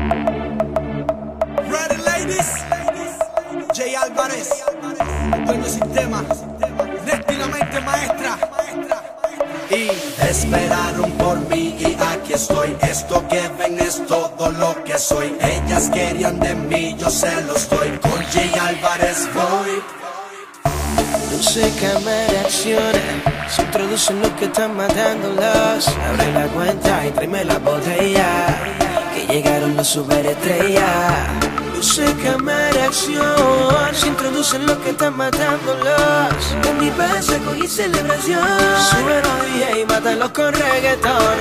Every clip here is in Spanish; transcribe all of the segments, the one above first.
Ready, ladies. Jay Álvarez, dueño sistema, Nesti la mente maestra. Y esperaron por mí y aquí estoy. Esto que ven es todo lo que soy. Ellas querían de mí, yo se los doy. Con Jay Álvarez voy. Luce, cámara, acciona. Se introducen los que están matándolos. Abre la cuenta y tráeme la botella, que llegaron los superestrellas. Luce, cámara, acción. Se introducen los que están matándolos. En mi pasa y celebración. Súbelo DJ y mátalos con reggaetón.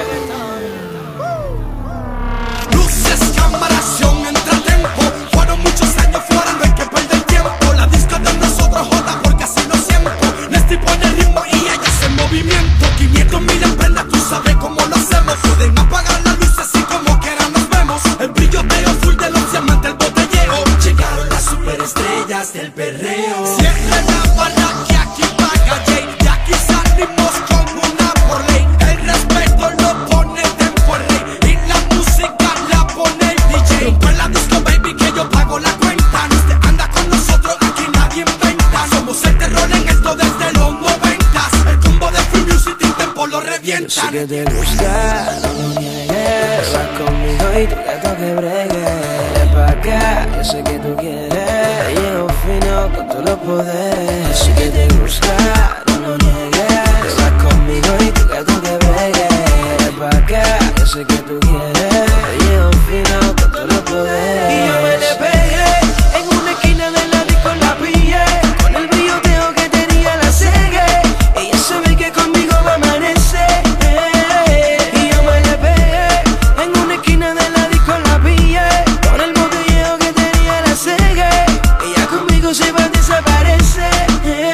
Luces, cámara, acción, entretiempo. Fueron muchos años fuera, no hay que perder tiempo. La disco de nosotros joda porque así lo siento. Nesti pone el ritmo y ella hace movimiento. 500,000 en prenda, tú sabes cómo lo hacemos. Pueden apagar las luces así como quiera nos vemos. El brilloteo full de los diamantes, el botelleo. Llegaron las superestrellas del perreo. Cierra la barra que aquí paga Jay. De aquí salimos con una por ley. El respeto lo pone Tempo el rey. Y la música la pone el DJ. Rompe la disco baby que yo pago la cuenta. Este anda con nosotros, aquí nadie inventa. Somos el terror en esto desde los 90s. El combo de Free Music y Tempo lo revientan. Yo sé que te gusta, no lo niegues. Vas conmigo y tu gato que bregue. Ven pa' acá, yo sé que tú quieres. Te llevo fino con todos los poderes. Yo sé que te gusta, no lo niegues. Vas conmigo y tu gato que bregue. Ven pa' acá, yo sé que tú quieres. Te llevo fino con todos los poderes. Y yo me le pegué en una esquina de la disco, la pillé. Con el brilloteo que tenía la cegué. Ella sabe que conmigo va a amanecer. Y yo me le pegué en una esquina de la disco, la pillé. Con el botelleo que tenía la cegué. Ella conmigo se va a desaparecer.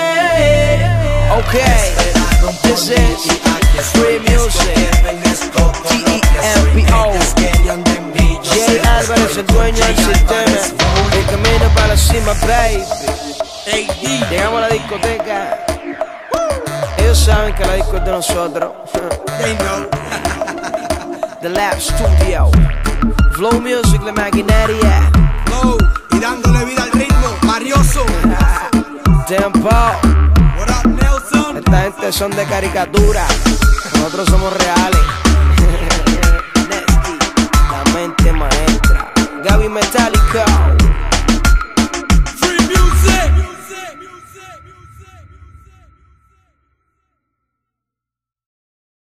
Okay, this is Free Music, Tempo. Jay Álvarez, el dueño del sistema. El camino para la cima, baby. Llegamos a la discoteca. Ellos saben que la disco es de nosotros. The Lab Studio, Flow Music, la maquinaria. Flow, y dándole vida al ritmo, Marioso. Tempo. What up, Nelson? Esta gente son de caricatura. Nosotros somos reales.